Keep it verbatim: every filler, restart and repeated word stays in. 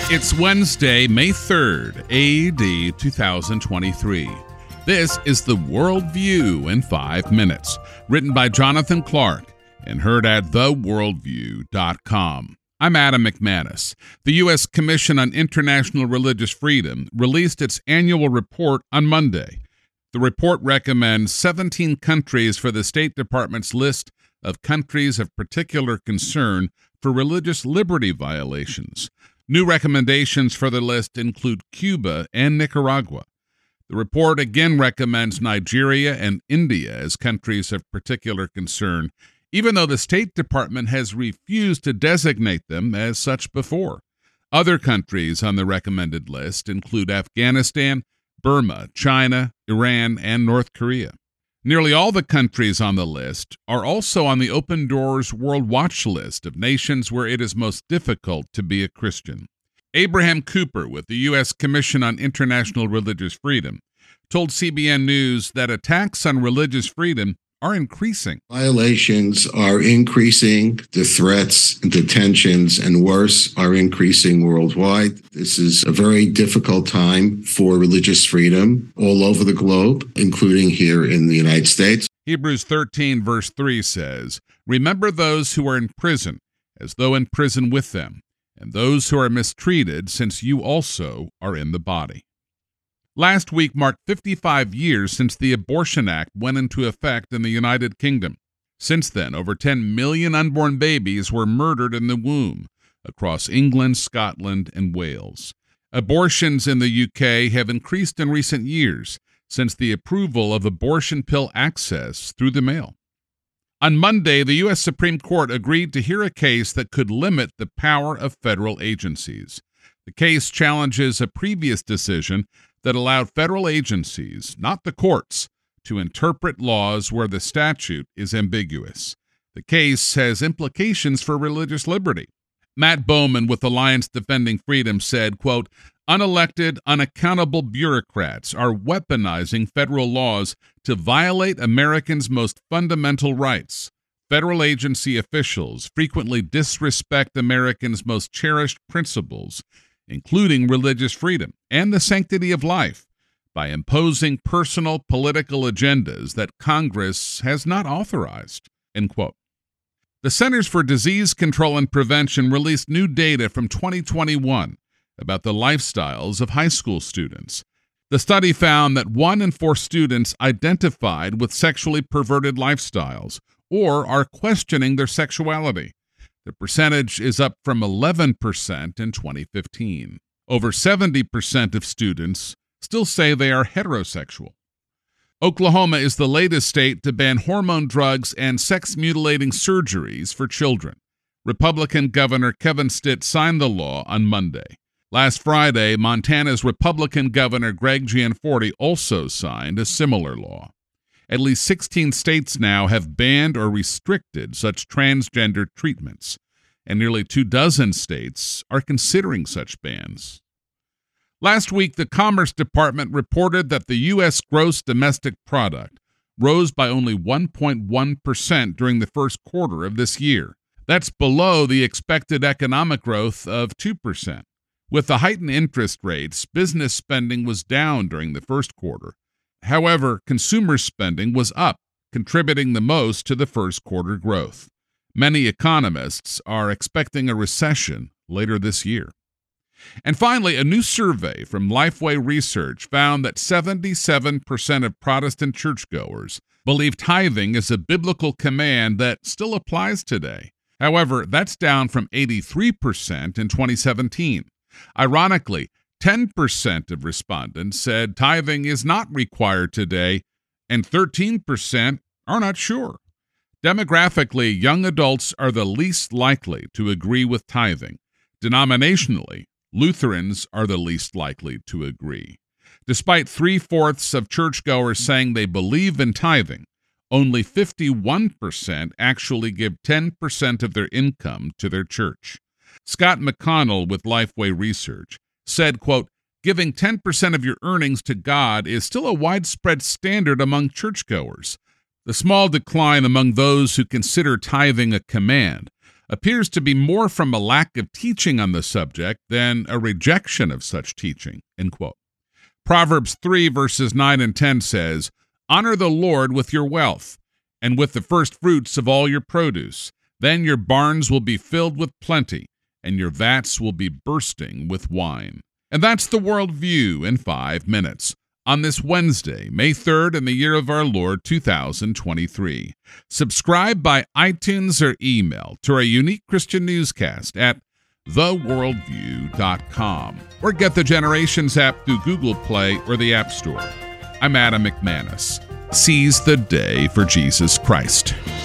It's Wednesday, May third, A D two thousand twenty-three. This is the Worldview in five minutes, written by Jonathan Clark and heard at the worldview dot com. I'm Adam McManus. The U S Commission on International Religious Freedom released its annual report on Monday. The report recommends seventeen countries for the State Department's list of countries of particular concern for religious liberty violations. New recommendations for the list include Cuba and Nicaragua. The report again recommends Nigeria and India as countries of particular concern, even though the State Department has refused to designate them as such before. Other countries on the recommended list include Afghanistan, Burma, China, Iran, and North Korea. Nearly all the countries on the list are also on the Open Doors World Watch list of nations where it is most difficult to be a Christian. Abraham Cooper with the U S Commission on International Religious Freedom told C B N News that attacks on religious freedom are increasing. Violations are increasing. The threats, the tensions, and worse are increasing worldwide. This is a very difficult time for religious freedom all over the globe, including here in the United States. Hebrews thirteen verse three says, "Remember those who are in prison, as though in prison with them, and those who are mistreated, since you also are in the body." Last week marked fifty-five years since the Abortion Act went into effect in the United Kingdom. Since then, over ten million unborn babies were murdered in the womb across England, Scotland, and Wales. Abortions in the U K have increased in recent years since the approval of abortion pill access through the mail. On Monday, the U S Supreme Court agreed to hear a case that could limit the power of federal agencies. The case challenges a previous decision that allowed federal agencies, not the courts, to interpret laws where the statute is ambiguous. The case has implications for religious liberty. Matt Bowman with Alliance Defending Freedom said, quote, "Unelected, unaccountable bureaucrats are weaponizing federal laws to violate Americans' most fundamental rights. Federal agency officials frequently disrespect Americans' most cherished principles, including religious freedom and the sanctity of life, by imposing personal political agendas that Congress has not authorized." End quote. The Centers for Disease Control and Prevention released new data from twenty twenty-one about the lifestyles of high school students. The study found that one in four students identified with sexually perverted lifestyles or are questioning their sexuality. The percentage is up from eleven percent in twenty fifteen. Over seventy percent of students still say they are heterosexual. Oklahoma is the latest state to ban hormone drugs and sex-mutilating surgeries for children. Republican Governor Kevin Stitt signed the law on Monday. Last Friday, Montana's Republican Governor Greg Gianforte also signed a similar law. At least sixteen states now have banned or restricted such transgender treatments, and nearly two dozen states are considering such bans. Last week, the Commerce Department reported that the U S gross domestic product rose by only one point one percent during the first quarter of this year. That's below the expected economic growth of two percent. With the heightened interest rates, business spending was down during the first quarter. However, consumer spending was up, contributing the most to the first quarter growth. Many economists are expecting a recession later this year. And finally, a new survey from Lifeway Research found that seventy-seven percent of Protestant churchgoers believe tithing is a biblical command that still applies today. However, that's down from eighty-three percent in twenty seventeen. Ironically, ten percent of respondents said tithing is not required today, and thirteen percent are not sure. Demographically, young adults are the least likely to agree with tithing. Denominationally, Lutherans are the least likely to agree. Despite three-fourths of churchgoers saying they believe in tithing, only fifty-one percent actually give ten percent of their income to their church. Scott McConnell with Lifeway Research said, quote, "Giving ten percent of your earnings to God is still a widespread standard among churchgoers. The small decline among those who consider tithing a command appears to be more from a lack of teaching on the subject than a rejection of such teaching." End quote. Proverbs three, verses nine and ten says, "Honor the Lord with your wealth, and with the first fruits of all your produce. Then your barns will be filled with plenty, and your vats will be bursting with wine." And that's the World View in five minutes on this Wednesday, May third, in the year of our Lord, two thousand twenty-three. Subscribe by iTunes or email to our unique Christian newscast at the worldview dot com, or get the Generations app through Google Play or the App Store. I'm Adam McManus. Seize the day for Jesus Christ.